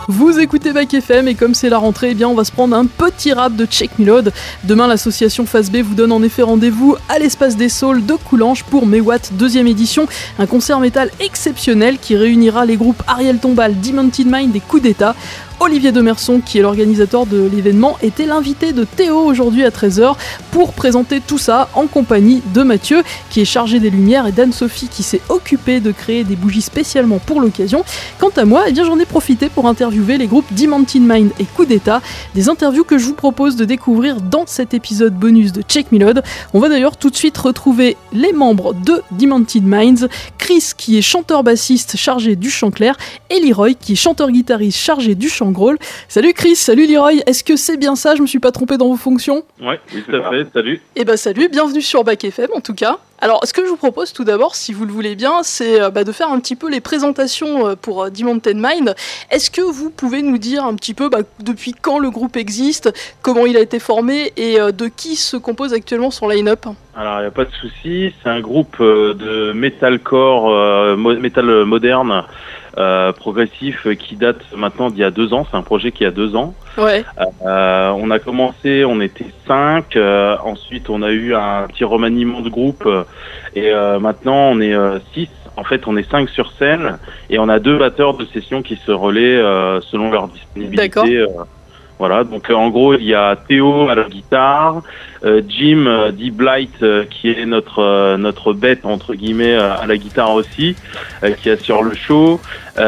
Vous écoutez Back FM et comme c'est la rentrée, eh bien on va se prendre un petit rap de Check Me Load. Demain, l'association Phase B vous donne en effet rendez-vous à l'Espace des Saules de Coulanges pour Mewatt 2e édition, un concert métal exceptionnel qui réunira les groupes Ariel Tombal, Demented Mind et Coup d'État. Olivier Demerson, qui est l'organisateur de l'événement, était l'invité de Théo aujourd'hui à 13h pour présenter tout ça en compagnie de Mathieu, qui est chargé des lumières, et d'Anne-Sophie, qui s'est occupée de créer des bougies spécialement pour l'occasion. Quant à moi, eh bien, j'en ai profité pour interviewer les groupes Demented Mind et Coup d'État, des interviews que je vous propose de découvrir dans cet épisode bonus de Check Me Load. On va d'ailleurs tout de suite retrouver les membres de Demented Minds, Chris, qui est chanteur-bassiste chargé du chant clair, et Leroy, qui est chanteur-guitariste chargé du chant growl. Salut Chris, salut Leroy, est-ce que c'est bien ça? Je me suis pas trompé dans vos fonctions? Oui, tout à fait, salut. Eh ben salut, bienvenue sur Back FM en tout cas. Alors, ce que je vous propose tout d'abord, si vous le voulez bien, c'est de faire un petit peu les présentations pour Demented Mind. Est-ce que vous pouvez nous dire un petit peu depuis quand le groupe existe, comment il a été formé et de qui se compose actuellement son line-up? Alors, il n'y a pas de souci, c'est un groupe de metalcore, metal moderne, progressif, qui date maintenant d'il y a 2 ans. C'est un projet qui a 2 ans. Ouais. On a commencé, on était 5, ensuite on a eu un petit remaniement de groupe, et maintenant on est 6. En fait, on est 5 sur scène, et on a 2 batteurs de session qui se relaient selon leur disponibilité. D'accord. Voilà, donc en gros, il y a Théo à la guitare, Jim D. Blight, qui est notre bête, entre guillemets, à la guitare aussi, qui assure le show.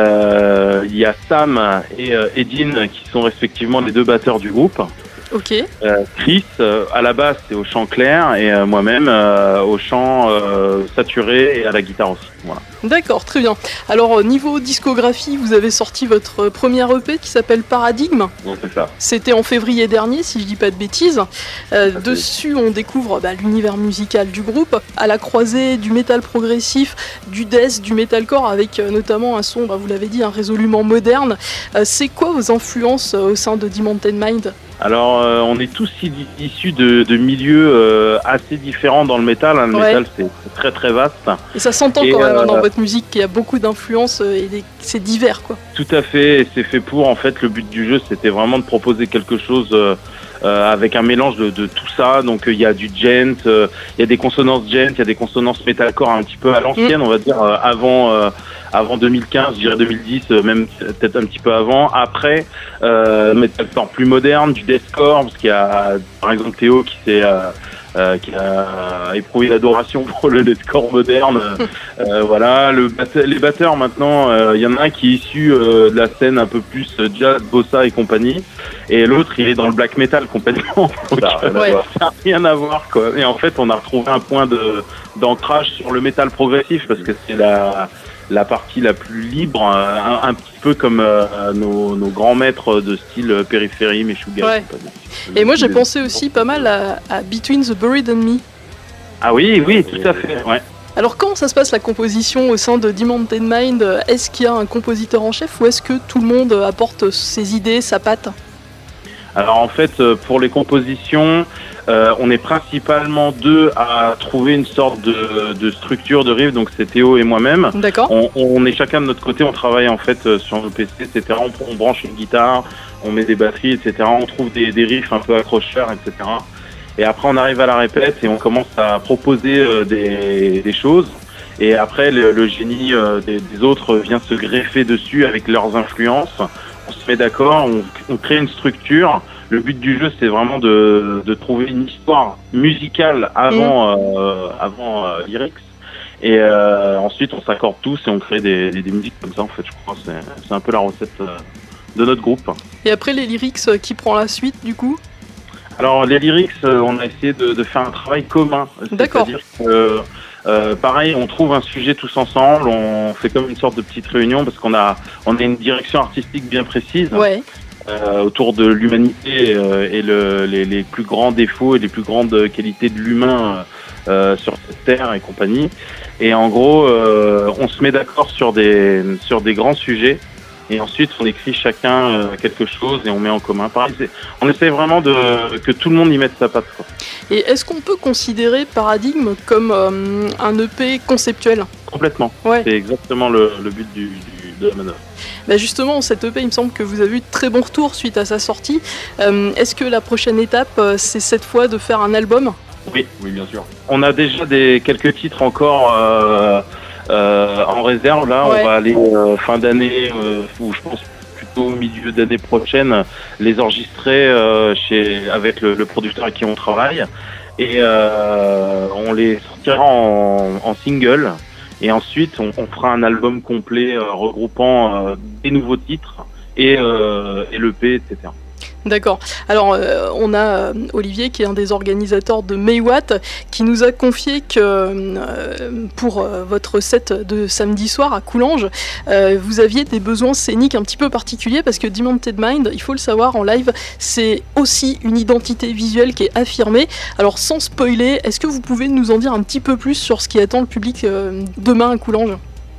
Il y a Sam et Edine, qui sont respectivement les 2 batteurs du groupe. Ok. Chris, à la basse et au chant clair, et moi-même au chant saturé et à la guitare aussi. Voilà. D'accord, très bien. Alors, niveau discographie, vous avez sorti votre première EP qui s'appelle Paradigme. Donc c'est ça. C'était en février dernier, si je dis pas de bêtises. Dessus, on découvre l'univers musical du groupe, à la croisée du métal progressif, du death, du metalcore, avec notamment un son, vous l'avez dit, résolument moderne. C'est quoi vos influences au sein de Demented Mind ? Alors, on est tous issus de milieux assez différents dans le métal. Le métal, c'est très très vaste. Et ça s'entend quand même dans votre musique qu'il y a beaucoup d'influences et c'est divers, quoi. Tout à fait, et c'est fait pour. En fait, le but du jeu, c'était vraiment de proposer quelque chose avec un mélange de tout ça. Donc, il y a du gent, il y a des consonances gent, il y a des consonances metalcore un petit peu à l'ancienne, on va dire, avant 2015, je dirais 2010, même peut-être un petit peu avant. Après, metalcore plus moderne, du deathcore, parce qu'il y a, par exemple, Théo qui a éprouvé l'adoration pour le deathcore moderne. Voilà, les batteurs maintenant, il y en a un qui est issu de la scène un peu plus jazz, bossa et compagnie, et l'autre il est dans le black metal complètement. Donc, ça n'a rien à voir, quoi. Et en fait, on a retrouvé un point d'ancrage sur le métal progressif, parce que c'est la partie la plus libre, un petit peu comme nos grands maîtres de style Périphérie, Meshuggah. Ouais. Et moi j'ai pensé aussi pas mal à Between the Buried and Me. Ah oui, tout à fait, ouais. Alors comment ça se passe la composition au sein de Demented Mind? Est-ce qu'il y a un compositeur en chef ou est-ce que tout le monde apporte ses idées, sa patte? Alors en fait, pour les compositions, on est principalement 2 à trouver une sorte de structure de riff, donc c'est Théo et moi-même. D'accord. On est chacun de notre côté, on travaille en fait sur nos PC, etc. On branche une guitare, on met des batteries, etc. On trouve des riffs un peu accrocheurs, etc. Et après on arrive à la répète et on commence à proposer des choses. Et après le génie des autres vient se greffer dessus avec leurs influences. On se met d'accord, on crée une structure. Le but du jeu, c'est vraiment de trouver une histoire musicale avant lyrics. Et ensuite, on s'accorde tous et on crée des musiques comme ça. En fait, je crois c'est un peu la recette de notre groupe. Et après, les lyrics, qui prend la suite, du coup? Alors, les lyrics, on a essayé de faire un travail commun. D'accord. C'est-à-dire que, pareil, on trouve un sujet tous ensemble, on fait comme une sorte de petite réunion parce qu'on a une direction artistique bien précise. Ouais. Autour de l'humanité et les plus grands défauts et les plus grandes qualités de l'humain sur cette terre et compagnie. Et en gros, on se met d'accord sur des grands sujets. Et ensuite, on écrit chacun quelque chose et on met en commun. Pareil, on essaie vraiment que tout le monde y mette sa patte, quoi. Et est-ce qu'on peut considérer Paradigme comme un EP conceptuel ? Complètement. Ouais. C'est exactement le but de la manœuvre. Bah justement, cette EP, il me semble que vous avez eu de très bons retours suite à sa sortie. Est-ce que la prochaine étape, c'est cette fois de faire un album ? Oui, bien sûr. On a déjà quelques titres encore en réserve. Là, on va aller fin d'année, ou je pense plutôt au milieu d'année prochaine, les enregistrer avec le producteur avec qui on travaille. Et on les sortira en single. Et ensuite, on fera un album complet regroupant des nouveaux titres et l'EP, etc. D'accord. Alors, on a Olivier, qui est un des organisateurs de Maywatt, qui nous a confié que pour votre set de samedi soir à Coulanges, vous aviez des besoins scéniques un petit peu particuliers, parce que Demented Mind, il faut le savoir, en live, c'est aussi une identité visuelle qui est affirmée. Alors, sans spoiler, est-ce que vous pouvez nous en dire un petit peu plus sur ce qui attend le public demain à Coulanges ?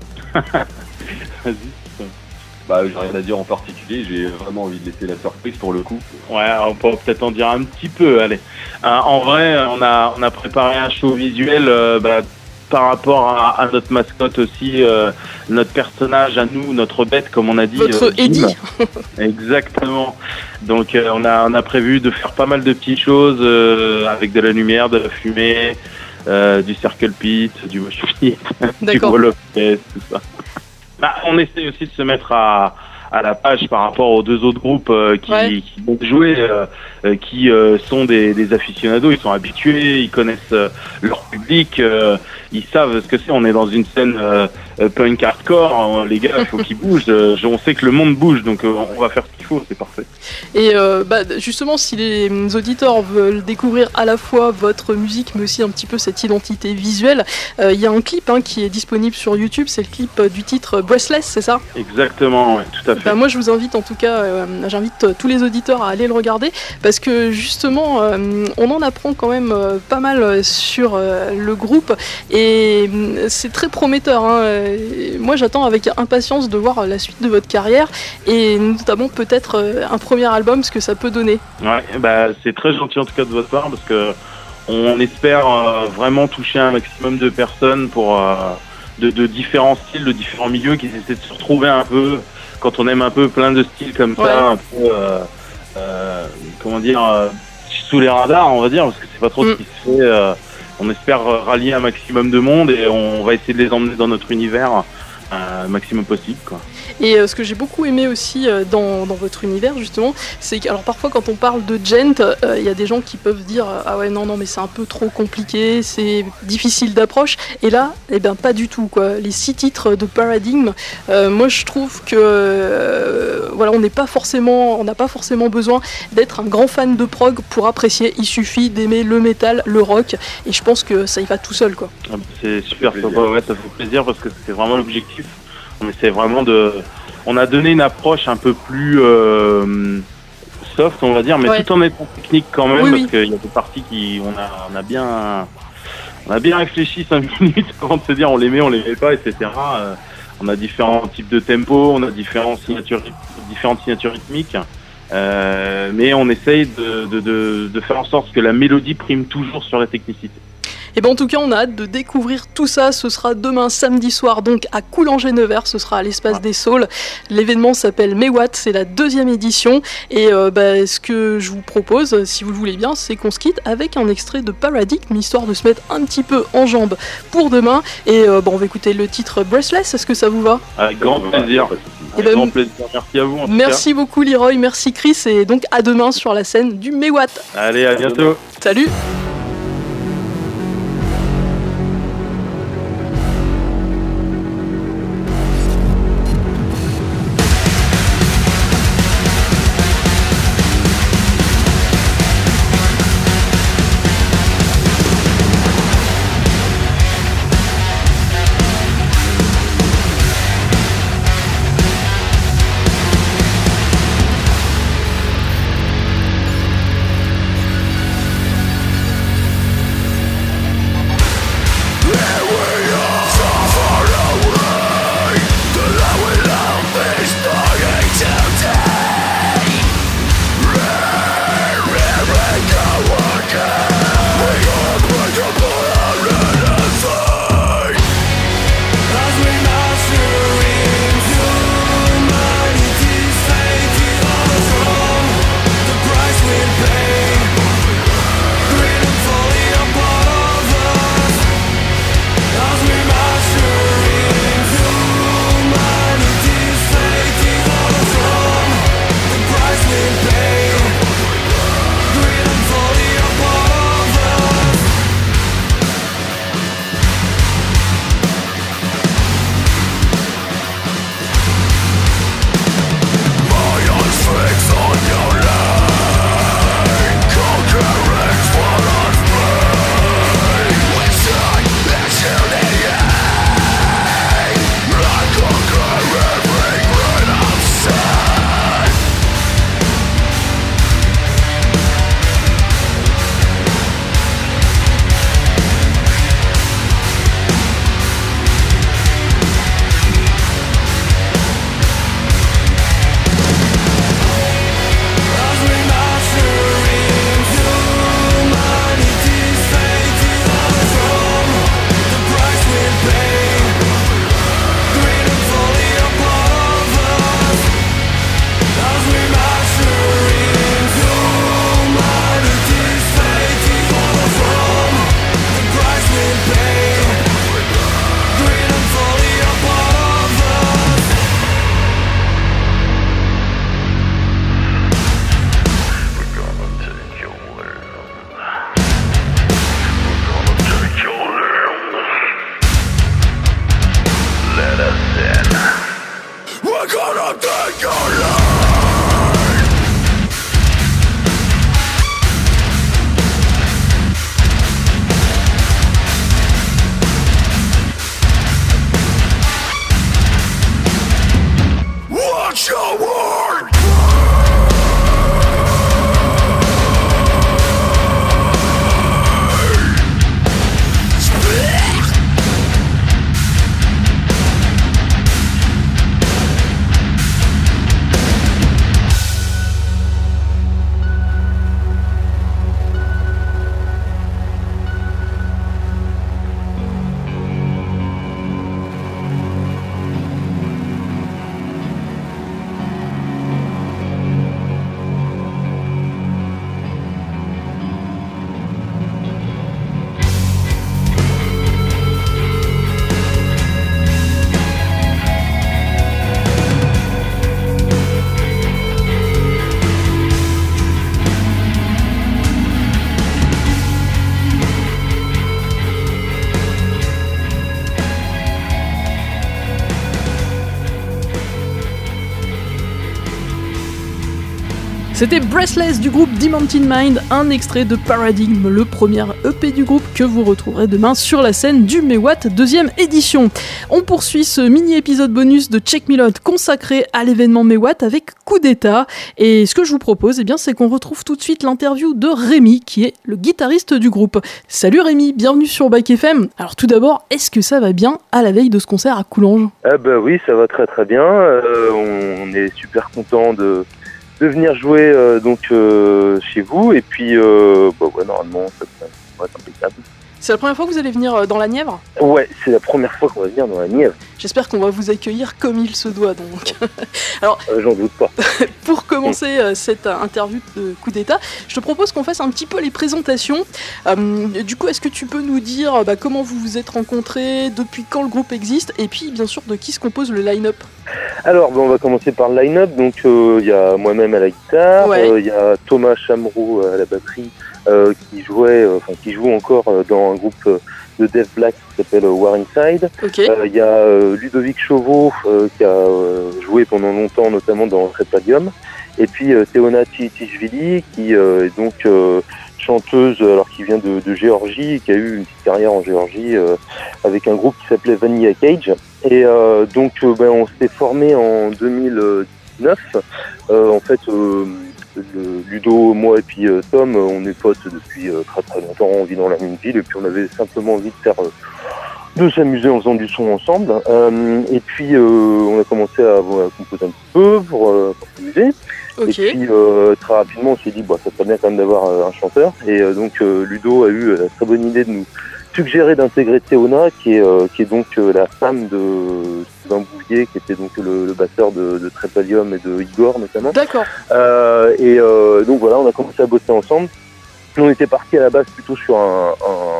Vas-y. J'ai rien à dire en particulier, j'ai vraiment envie de laisser la surprise pour le coup. Ouais, on peut peut-être en dire un petit peu, allez. En vrai, on a préparé un show visuel par rapport à notre mascotte aussi, notre personnage à nous, notre bête, comme on a dit. Votre Eddie. Exactement. Donc on a prévu de faire pas mal de petites choses avec de la lumière, de la fumée, du circle pit, du mosh pit, du wall of death, tout ça. On essaie aussi de se mettre à la page par rapport aux deux autres groupes qui vont jouer, qui sont des aficionados, ils sont habitués, ils connaissent leur public, ils savent ce que c'est. On est dans une scène punk hardcore, les gars, il faut qu'ils bougent. On sait que le monde bouge, donc on va faire ce qu'il faut, c'est parfait. Et justement, si les auditeurs veulent découvrir à la fois votre musique, mais aussi un petit peu cette identité visuelle, il y a un clip qui est disponible sur YouTube, c'est le clip du titre Breathless, c'est ça ? Exactement, ouais, tout à fait. Moi, je vous invite en tout cas, j'invite tous les auditeurs à aller le regarder, parce que justement, on en apprend quand même pas mal sur le groupe, et c'est très prometteur. Moi, j'attends avec impatience de voir la suite de votre carrière, et notamment peut-être un premier album, ce que ça peut donner. Ouais, c'est très gentil en tout cas de votre part, parce que on espère vraiment toucher un maximum de personnes pour de différents styles, de différents milieux, qui essaient de se retrouver un peu. Quand on aime un peu plein de styles comme ça, un peu, sous les radars, on va dire, parce que c'est pas trop ce qui se fait. On espère rallier un maximum de monde et on va essayer de les emmener dans notre univers maximum possible, quoi. Et ce que j'ai beaucoup aimé aussi dans votre univers, justement, c'est que, alors parfois quand on parle de gent, il y a des gens qui peuvent dire ah ouais non mais c'est un peu trop compliqué, c'est difficile d'approche, et là pas du tout, quoi. Les 6 titres de Paradigm, moi je trouve que on n'a pas forcément besoin d'être un grand fan de prog pour apprécier, il suffit d'aimer le métal, le rock, et je pense que ça y va tout seul, quoi. C'est super, ça fait plaisir parce que c'est vraiment l'objectif. On essaie vraiment on a donné une approche un peu plus soft, on va dire, mais tout en étant technique quand même, parce qu'il y a des parties on a bien réfléchi 5 minutes avant de se dire on les met pas, etc. On a différents types de tempo, on a différentes signatures rythmiques, mais on essaye de faire en sorte que la mélodie prime toujours sur la technicité. Et en tout cas, on a hâte de découvrir tout ça. Ce sera demain samedi soir, donc à Coulanges-Nevers. Ce sera à l'Espace des Saules. L'événement s'appelle Maywatt, c'est la 2e édition. Et ce que je vous propose, si vous le voulez bien, c'est qu'on se quitte avec un extrait de Paradigm, histoire de se mettre un petit peu en jambes pour demain. Et on va écouter le titre Breathless. Est-ce que ça vous va ? Avec grand plaisir. Grand plaisir. Merci à vous. Merci beaucoup Leroy, merci Chris. Et donc à demain sur la scène du Maywatt. Allez, à bientôt. Salut. C'était Breathless du groupe Demented Mind, un extrait de Paradigm, le premier EP du groupe que vous retrouverez demain sur la scène du Mewatt 2e édition. On poursuit ce mini-épisode bonus de Check Me Loud consacré à l'événement Mewatt avec Coup d'État. Et ce que je vous propose, c'est qu'on retrouve tout de suite l'interview de Rémi, qui est le guitariste du groupe. Salut Rémi, bienvenue sur Bike FM. Alors tout d'abord, est-ce que ça va bien à la veille de ce concert à Coulanges ? Oui, ça va très très bien. On est super content de venir jouer chez vous et puis normalement ça va être impeccable. C'est la première fois que vous allez venir dans la Nièvre ? Ouais, c'est la première fois qu'on va venir dans la Nièvre. J'espère qu'on va vous accueillir comme il se doit donc. Alors, j'en doute pas. Pour commencer cette interview de Coup d'État, je te propose qu'on fasse un petit peu les présentations. Du coup, est-ce que tu peux nous dire comment vous vous êtes rencontrés, depuis quand le groupe existe, et puis bien sûr de qui se compose le line-up ? Alors, on va commencer par le line-up. Donc, il y a moi-même à la guitare, il y a Thomas Chamreau à la batterie, qui joue encore dans un groupe de Death Black qui s'appelle War Inside. Okay. Il y a Ludovic Chauveau qui a joué pendant longtemps notamment dans Trépadium. Et puis Théona Tishvili qui est donc chanteuse alors qui vient de Géorgie, qui a eu une petite carrière en Géorgie avec un groupe qui s'appelait Vanilla Cage. Et on s'est formé en 2019. Ludo, moi et puis Tom, on est potes depuis très très longtemps, on vit dans la même ville et puis on avait simplement envie de s'amuser en faisant du son ensemble. Et puis on a commencé à composer un petit peu pour s'amuser. Okay. Et puis très rapidement on s'est dit ça serait bien quand même d'avoir un chanteur. Et donc Ludo a eu la très bonne idée de nous suggérer d'intégrer Théona qui est donc la femme de Sylvain Bouvier qui était donc le batteur de Trépalium et de Igor notamment. D'accord. Donc voilà, on a commencé à bosser ensemble. On était parti à la base plutôt sur un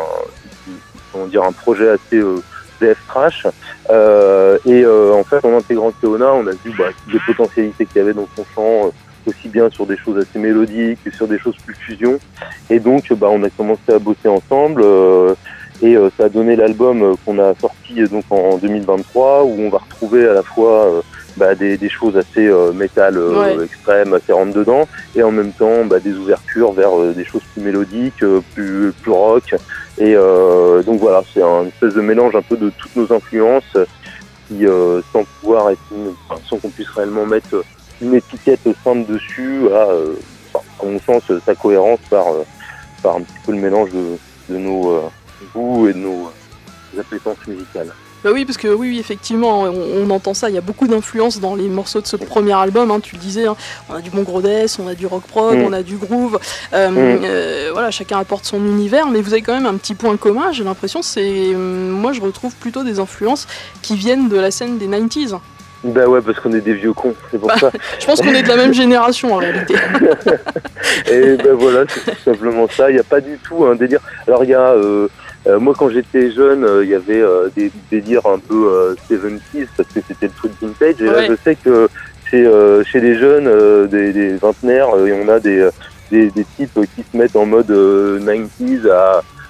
projet assez death thrash. En fait, en intégrant Théona, on a vu des potentialités qu'il y avait dans son chant, aussi bien sur des choses assez mélodiques que sur des choses plus fusion. Et donc, on a commencé à bosser ensemble. Et ça a donné l'album qu'on a sorti donc en 2023 où on va retrouver à la fois des choses assez métal extrêmes, assez rentre dedans, et en même temps des ouvertures vers des choses plus mélodiques, plus rock. Et donc voilà, c'est un espèce de mélange un peu de toutes nos influences qui, sans qu'on puisse réellement mettre une étiquette simple dessus, à mon sens, sa cohérence par un petit peu le mélange de nos goûts et de nos appétences musicales. Oui, parce que oui, effectivement, on entend ça, il y a beaucoup d'influence dans les morceaux de ce premier album, tu le disais, on a du bon gros death, on a du rock prog, on a du groove, voilà, chacun apporte son univers, mais vous avez quand même un petit point commun, j'ai l'impression, moi je retrouve plutôt des influences qui viennent de la scène des 90s. Ouais, parce qu'on est des vieux cons, c'est pour ça. Je pense qu'on est de la même génération en réalité. Et voilà, c'est tout simplement ça, il n'y a pas du tout un délire. Alors il y a... moi, quand j'étais jeune, il y avait des délires un peu 70s parce que c'était le truc vintage. Et là, je sais que chez les jeunes, des vingtenaires, on a des types qui se mettent en mode 90s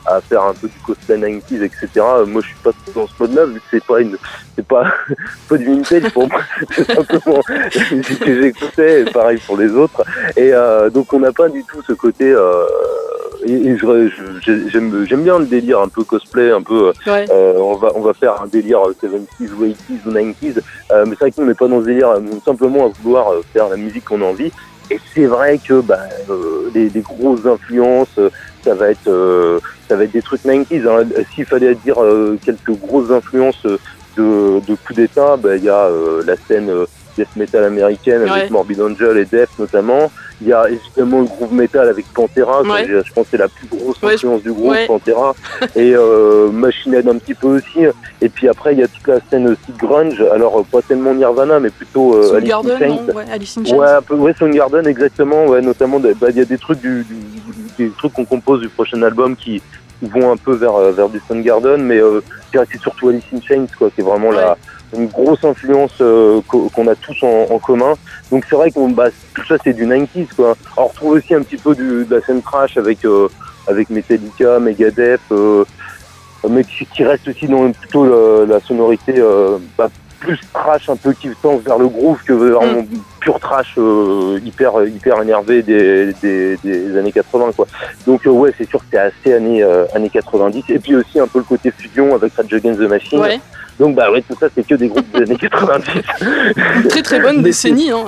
à faire un peu du cosplay 90s, etc. Moi, je suis pas trop dans ce mode-là, vu que c'est pas du vintage pour moi, c'est simplement la musique que j'écoutais, et pareil pour les autres. Et donc, on n'a pas du tout ce côté. Et j'aime bien le délire un peu cosplay, un peu. On va faire un délire 70s ou 80s ou 90s, mais c'est vrai que nous, on n'est pas dans ce délire, simplement à vouloir faire la musique qu'on a envie. Et c'est vrai que les grosses influences, ça va être des trucs 90s. Hein. S'il fallait dire quelques grosses influences de coup d'état, il y a la scène death metal américaine avec Morbid Angel et Death notamment. Il y a évidemment le groove metal avec Pantera, je pense que c'est la plus grosse influence du groupe, Pantera, et Machine Head un petit peu aussi. Et puis après, il y a toute la scène aussi grunge, alors pas tellement Nirvana, mais plutôt Alice in Chains. Alice in Chains. Soundgarden, exactement, notamment, il y a des trucs des trucs qu'on compose du prochain album qui vont un peu vers du Soundgarden, mais c'est surtout Alice in Chains, quoi, qui est vraiment une grosse influence qu'on a tous en commun. Donc c'est vrai que tout ça c'est du 90s, quoi. Alors, on retrouve aussi un petit peu de la scène trash avec Metallica, Megadeth, mais qui reste aussi dans plutôt la sonorité plus trash, un peu qui tend vers le groove que vraiment pur trash hyper énervé des années 80, quoi. Donc c'est sûr que c'est assez années 90, et puis aussi un peu le côté fusion avec Rage Against the Machine. Donc tout ça c'est que des groupes des années 90. Une très très bonne décennie, hein.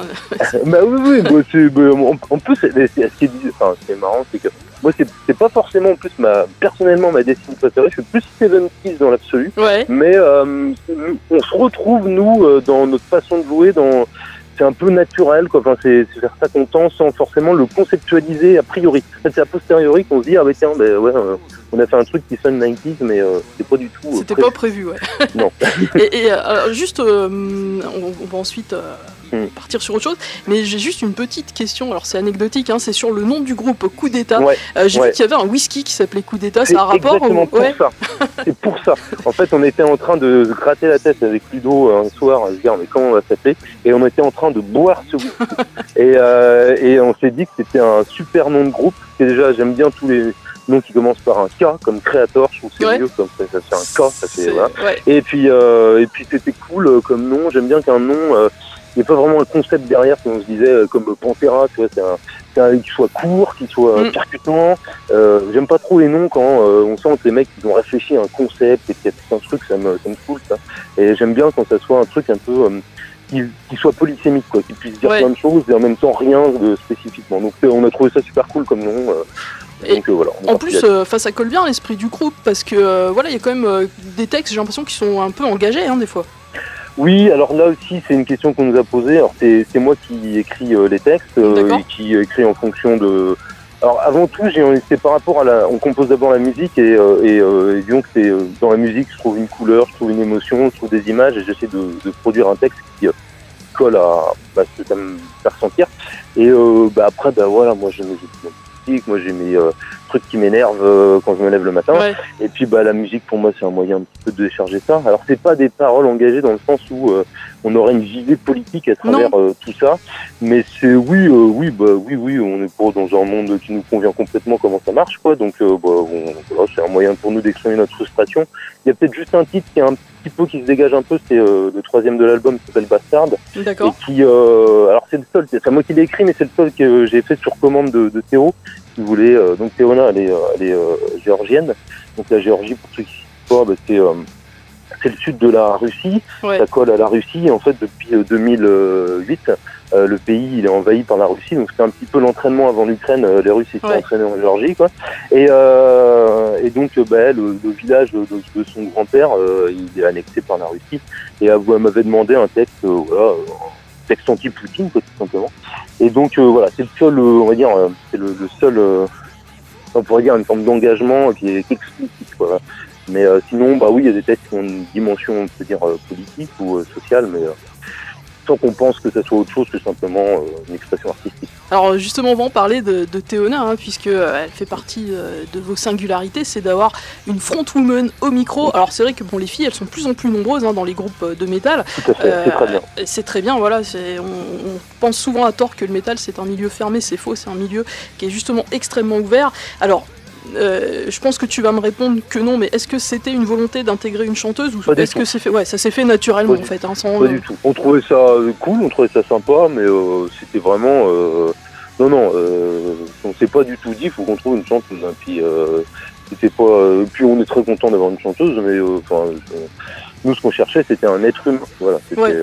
En plus c'est marrant, c'est que moi c'est pas forcément en plus personnellement ma décennie préférée, je suis plus 70s dans l'absolu. Mais on se retrouve nous dans notre façon de jouer, c'est un peu naturel, quoi. Enfin, c'est vers ça qu'on tend sans forcément le conceptualiser a priori. En fait, c'est a posteriori qu'on se dit on a fait un truc qui sonne 90s, mais c'est pas du tout. C'était pas prévu, Non. Et juste, on va ensuite partir sur autre chose, mais j'ai juste une petite question. Alors c'est anecdotique, hein, c'est sur le nom du groupe Coup d'État. J'ai vu qu'il y avait un whisky qui s'appelait Coup d'État. C'est un rapport exactement pour ça. C'est pour ça. En fait, on était en train de se gratter la tête avec Ludo un soir, à se dire mais comment on va s'appeler, et on était en train de boire ce whisky. et on s'est dit que c'était un super nom de groupe. Et déjà, j'aime bien tous les noms qui commencent par un K, comme Creator, je trouve que c'est mieux, comme ça fait un K, ça fait voilà. Et puis c'était cool comme nom. J'aime bien qu'un nom, il n'y a pas vraiment un concept derrière, comme on se disait, comme Pantera, tu vois, c'est un qui soit court, qui soit percutant. J'aime pas trop les noms quand on sent que les mecs ils ont réfléchi à un concept et qu'il y a tout un truc, ça me cool ça. Et j'aime bien quand ça soit un truc un peu qui soit polysémique, quoi, qui puisse dire plein de choses et en même temps rien de spécifiquement. Donc on a trouvé ça super cool comme nom. Donc, voilà, en plus, ça colle bien à l'esprit du groupe parce que il y a quand même des textes, j'ai l'impression, qui sont un peu engagés, hein, des fois. Oui, alors là aussi, c'est une question qu'on nous a posée. Alors c'est moi qui écris les textes et qui écris en fonction de. Alors avant tout, c'est par rapport on compose d'abord la musique et disons que c'est dans la musique, je trouve une couleur, je trouve une émotion, je trouve des images et j'essaie de produire un texte qui colle à ce que ça me fait ressentir. Et après, moi j'ai mes musique, moi j'ai mes trucs qui m'énervent quand je me lève le matin. Et puis la musique pour moi c'est un moyen un petit peu de décharger ça. Alors c'est pas des paroles engagées dans le sens où on aurait une visée politique à travers tout ça, mais c'est oui, on est pas dans un monde qui nous convient complètement comment ça marche, quoi. Donc c'est un moyen pour nous d'exprimer notre frustration. Il y a peut-être juste un titre qui est un petit peu qui se dégage un peu, c'est le 3e de l'album qui s'appelle Bastard. D'accord. Et qui alors c'est le seul, c'est moi qui l'ai écrit, mais c'est le seul que j'ai fait sur commande de Théo. Si vous voulez, donc Théona, elle est géorgienne. Donc la Géorgie, pour ceux qui ne savent pas, c'est le sud de la Russie. Ça colle à la Russie. Et en fait, depuis 2008, le pays il est envahi par la Russie. Donc c'était un petit peu l'entraînement avant l'Ukraine. Les Russes étaient entraînés en Géorgie, quoi. Et donc le village de son grand-père, il est annexé par la Russie. Et elle m'avait demandé un texte, texte anti-Poutine, quoi, tout simplement. Et donc c'est le seul, on va dire, c'est le seul, on pourrait dire une forme d'engagement qui est explicite, quoi. Mais sinon, il y a des textes qui ont une dimension, on peut dire, politique ou sociale, mais sans qu'on pense que ça soit autre chose que simplement une expression artistique. Alors justement, on va en parler de Théona, hein, puisque elle fait partie de vos singularités, c'est d'avoir une frontwoman au micro. Alors c'est vrai que les filles, elles sont de plus en plus nombreuses dans les groupes de métal. Tout à fait, c'est très bien. C'est très bien, voilà. On pense souvent à tort que le métal c'est un milieu fermé, c'est faux, c'est un milieu qui est justement extrêmement ouvert. Alors je pense que tu vas me répondre que non, mais est-ce que c'était une volonté d'intégrer une chanteuse ou est-ce que c'est fait? Ouais, ça s'est fait naturellement en fait. Sans, pas du tout. On trouvait ça cool, on trouvait ça sympa, mais c'était vraiment. Non, on s'est pas du tout dit, il faut qu'on trouve une chanteuse. Hein. Puis, c'était pas. Puis on est très content d'avoir une chanteuse, mais nous ce qu'on cherchait c'était un être humain. Voilà. Ouais.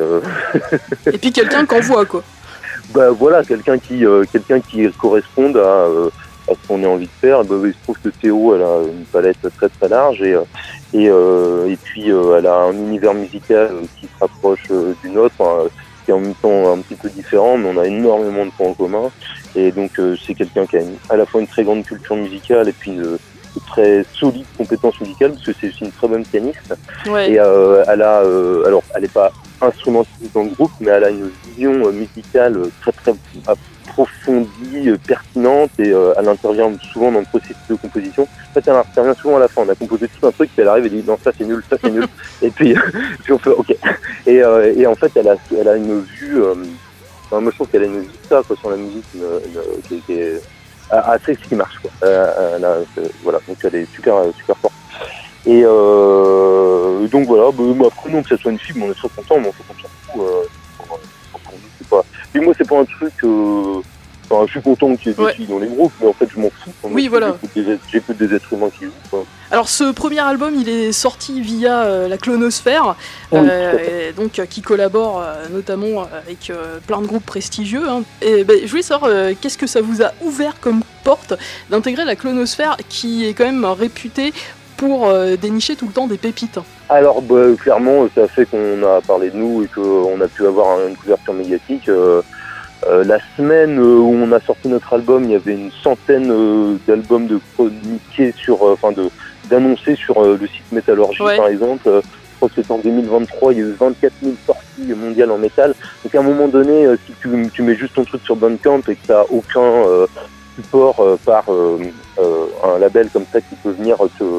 Et puis quelqu'un qu'on voit quoi. Bah voilà, quelqu'un qui corresponde à ce qu'on a envie de faire. Bah, il se trouve que Théo, elle a une palette très très large et puis elle a un univers musical qui se rapproche du nôtre, qui est en même temps un petit peu différent, mais on a énormément de points en commun. Et donc c'est quelqu'un qui a à la fois une très grande culture musicale et puis de très solides compétences musicales, parce que c'est aussi une très bonne pianiste. Ouais. Et elle a, alors elle n'est pas instrumentiste dans le groupe, mais elle a une vision musicale très très approfondie, pertinente, et elle intervient souvent dans le processus de composition. En fait, elle intervient souvent à la fin. On a composé tout un truc, puis elle arrive et dit non, ça c'est nul, ça c'est nul. Et puis on fait ok. Et en fait, elle a une vue. Moi, je trouve qu'elle a une vue ça quoi, sur la musique, qui est assez ce qui marche quoi. Voilà, donc elle est super super forte. Et donc voilà, après non que ça soit une fille, on est très content, mais on fait comme ça. Pour nous, c'est pas. Et moi c'est pas un truc. Je suis content qu'il y ait des filles dans les groupes, mais en fait je m'en fous. Oui, voilà. J'écoute des êtres humains qui jouent. Quoi. Alors ce premier album, il est sorti via la Clonosphère, donc qui collabore notamment avec plein de groupes prestigieux. Hein. Et je voulais savoir qu'est-ce que ça vous a ouvert comme porte d'intégrer la Clonosphère, qui est quand même réputée pour dénicher tout le temps des pépites. Alors clairement, ça fait qu'on a parlé de nous et qu'on a pu avoir une couverture médiatique. La semaine où on a sorti notre album, il y avait une centaine d'albums de chroniqués d'annoncer sur le site Métallurgie par exemple. Je crois que c'était en 2023, il y a eu 24 000 sorties mondiales en métal. Donc à un moment donné, si tu mets juste ton truc sur Bandcamp et que tu n'as aucun support par un label comme ça qui peut venir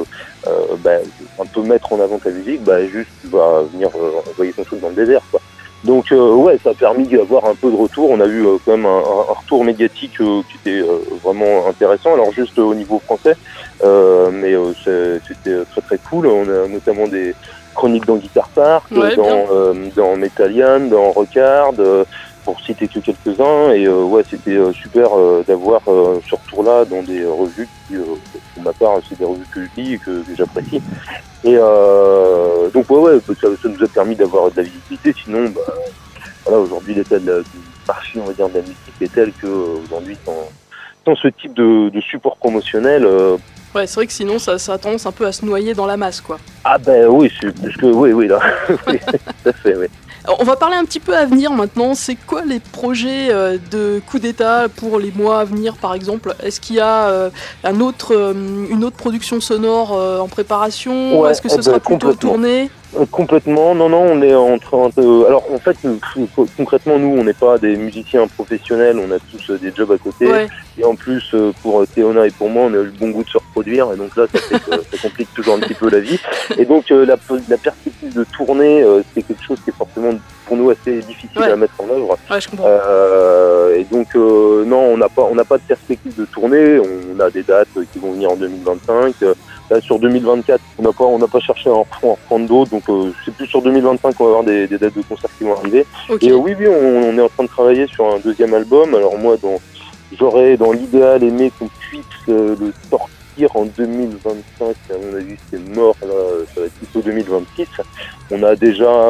un peu mettre en avant ta musique, juste tu vas venir envoyer ton truc dans le désert quoi. Donc ça a permis d'avoir un peu de retour. On a eu quand même un retour médiatique qui était vraiment intéressant. Alors juste au niveau français, mais c'était très très cool. On a notamment des chroniques dans Guitar Park, dans Metallian, dans Rockard, pour citer que quelques-uns. Et c'était super d'avoir ce retour-là dans des revues qui, pour ma part, c'est des revues que je lis et que j'apprécie. Et donc ça nous a permis d'avoir de la visibilité. Sinon, aujourd'hui l'état du marché, on va dire, de la musique est tel que aujourd'hui, sans ce type de support promotionnel. Ouais, c'est vrai que sinon ça a tendance un peu à se noyer dans la masse, quoi. Ah oui, parce que oui là, oui, tout à fait, oui. Alors, on va parler un petit peu à venir maintenant. C'est quoi les projets de Coup d'État pour les mois à venir, par exemple? Est-ce qu'il y a une autre production sonore en préparation? Est-ce que ce sera plutôt tourné? Complètement, non, on est en train de... Alors en fait, concrètement, nous, on n'est pas des musiciens professionnels, on a tous des jobs à côté. Ouais. Et en plus, pour Théona et pour moi, on a eu le bon goût de se reproduire, et donc là, ça complique toujours un petit peu la vie. Et donc, la perspective de tourner, c'est quelque chose qui est forcément, pour nous, assez difficile à mettre en œuvre. Ouais, je comprends. Et donc, non, on n'a pas de perspective de tourner, on a des dates qui vont venir en 2025. Là, sur 2024, on n'a pas cherché à en reprendre d'autres, donc c'est plus sur 2025 qu'on va avoir des dates de concerts qui vont arriver. Okay. Et oui, on est en train de travailler sur un deuxième album. Alors moi, j'aurais dans l'idéal aimé qu'on puisse le sortir en 2025. À mon avis, c'est mort, là, ça va être plutôt 2026. On a déjà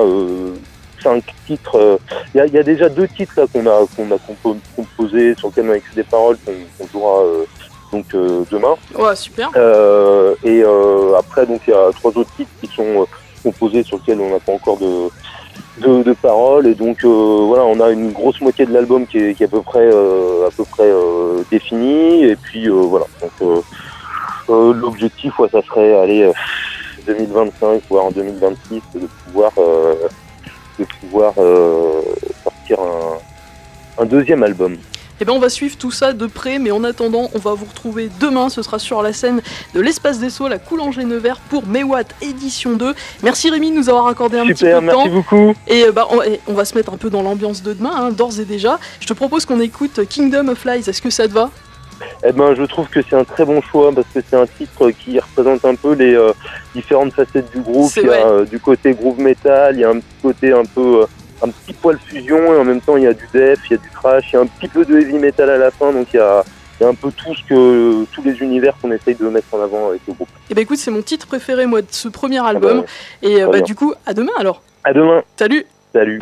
5 titres. Il y a déjà 2 titres là, qu'on a composés, sur lesquels on a écrit des paroles qu'on jouera demain. Ouais, super. Et après, donc il y a 3 autres titres qui sont composés, sur lesquels on n'a pas encore de paroles. Et donc on a une grosse moitié de l'album qui est à peu près définie. Et puis voilà. Donc l'objectif, ça serait aller 2025 voire en 2026 de pouvoir sortir un deuxième album. Eh ben on va suivre tout ça de près, mais en attendant, on va vous retrouver demain. Ce sera sur la scène de l'Espace des Saules à Coulangé-Nevers pour Mewatt édition 2. Merci Rémi de nous avoir accordé un petit peu de temps. Merci beaucoup. Et on va se mettre un peu dans l'ambiance de demain, d'ores et déjà. Je te propose qu'on écoute Kingdom of Lies. Est-ce que ça te va ? Je trouve que c'est un très bon choix parce que c'est un titre qui représente un peu les différentes facettes du groupe. Il y a du côté groove metal, il y a un petit côté un petit poil fusion et en même temps il y a du death, il y a du thrash, il y a un petit peu de heavy metal à la fin, donc il y a un peu tous les univers qu'on essaye de mettre en avant avec le groupe. Et écoute, c'est mon titre préféré moi de ce premier album. Et du coup, à demain alors. À demain. Salut. Salut.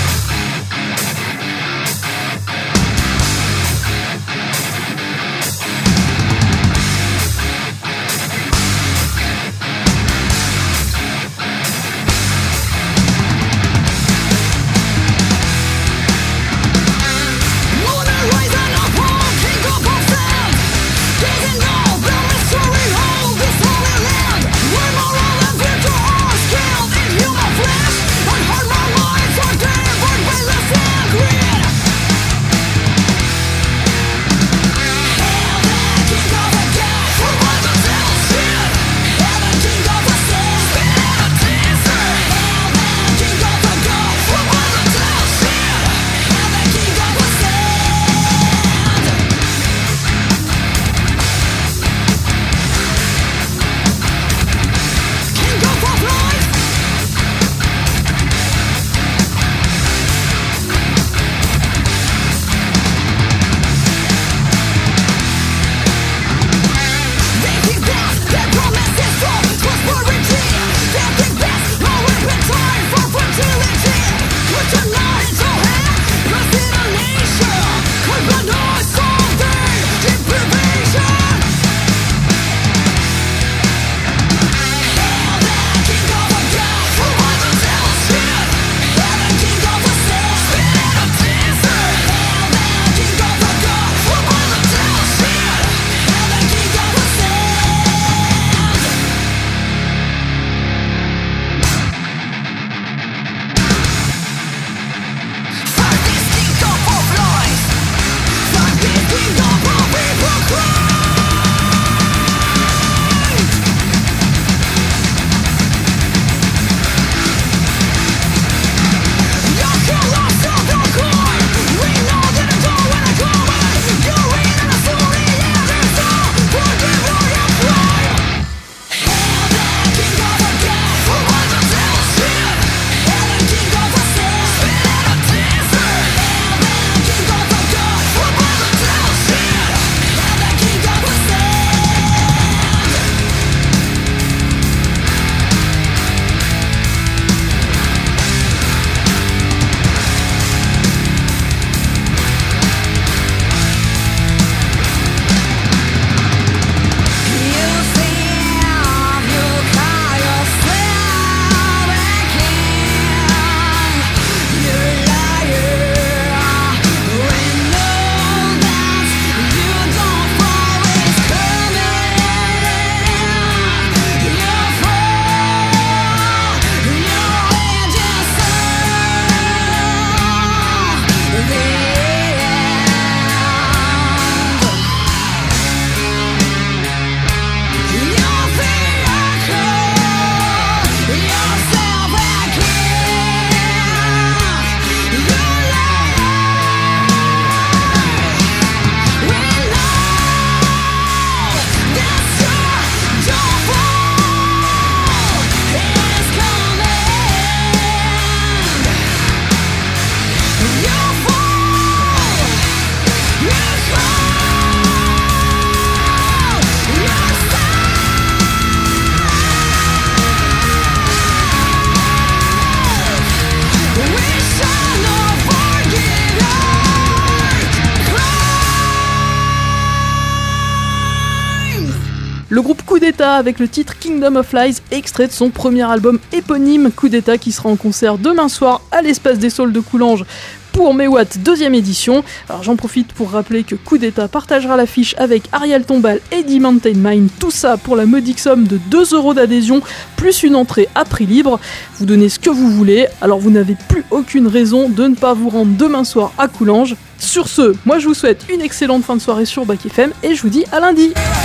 Le groupe Coup d'État avec le titre Kingdom of Lies, extrait de son premier album éponyme Coup d'État qui sera en concert demain soir à l'Espace des Saules de Coulanges pour Mewatt 2ème édition. Alors j'en profite pour rappeler que Coup d'État partagera l'affiche avec Ariel Tombal et The Mountain Mine, tout ça pour la modique somme de 2€ d'adhésion plus une entrée à prix libre. Vous donnez ce que vous voulez, alors vous n'avez plus aucune raison de ne pas vous rendre demain soir à Coulanges. Sur ce, moi je vous souhaite une excellente fin de soirée sur Bac FM et je vous dis à lundi.